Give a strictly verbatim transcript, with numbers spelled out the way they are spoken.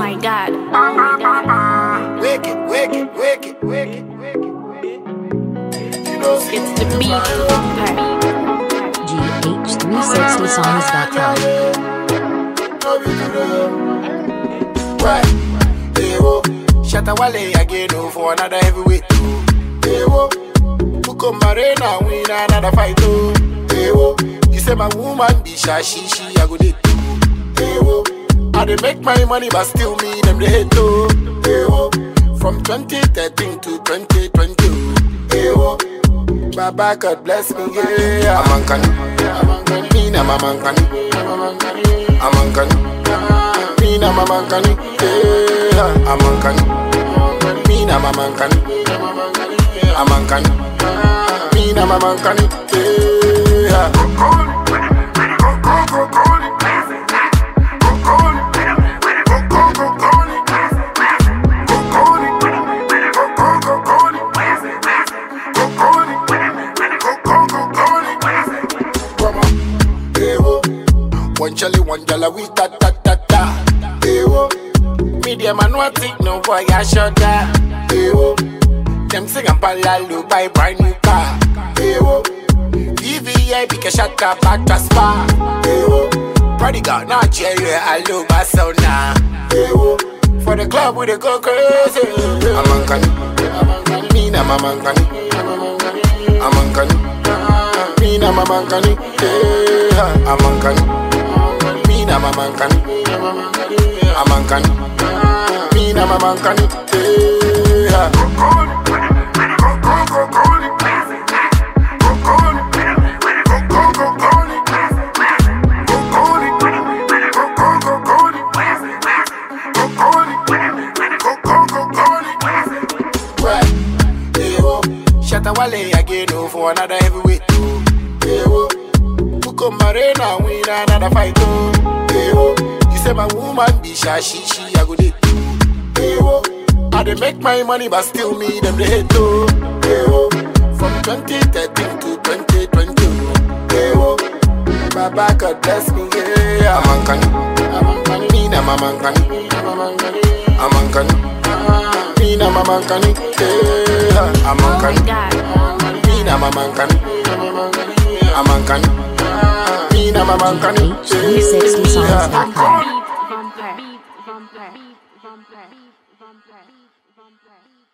my god. Oh my god. Wicked, wicked, wicked, wicked, wicked. You know, It's the beat. G H three sixty songs dot com. Right. Hey, whoa. Shatawale again oh, for another heavyweight. Hey, whoa. Marina win another fight. Oh. Hey, whoa. You say my woman be shy, she, she, I go date. Hey, whoa. I dey make my money, but still me, them they hate. Oh. Hey, whoa. From twenty thirteen to twenty twenty. Hey, whoa. Baba, God bless me, yeah. I'm Ankani. Me na Mama Ankani. I'm Ankani. Me na Mama Ankani. Yeah. I'm Ankani. Me na Mama Ankani. I'm Ankani. Me na Mama Ankani. Yeah. One jelly, one jelly, we ta ta ta ta. Ewo, medium and what it no boy I shot that. Ewo, them sing and palalu buy brand new car. Ewo, E V A because shut up back to spa. Ewo, party got not cherry, I love my sound now. Ewo, for the club we dey go crazy. I'm Ankani, me na Mama Ankani. I'm Ankani, me na Mama Ankani. I'm Ankani. I'm a man, I'm a man, me na Mama Ankani. Yeah. Shatawale again oh, for another heavyweight. Marina win another fight. Oh. Hey, oh. You say my woman be shy, she, she, I go date. Hey, oh. I dey make my money, but still me, them they hate. Oh. Hey, oh. From twenty thirteen to twenty twenty. Hey, oh. Baba, God bless me, yeah. I'm Ankani. Me na Mama Ankani. I'm Ankani. Me na Mama Ankani. Yeah. I'm Ankani. Me na Mama Ankani. I'm Ankani. Me na Mama Ankani. G H three sixty songs dot com. Vampire. Vampire. Vampire. Vampire. Vampire.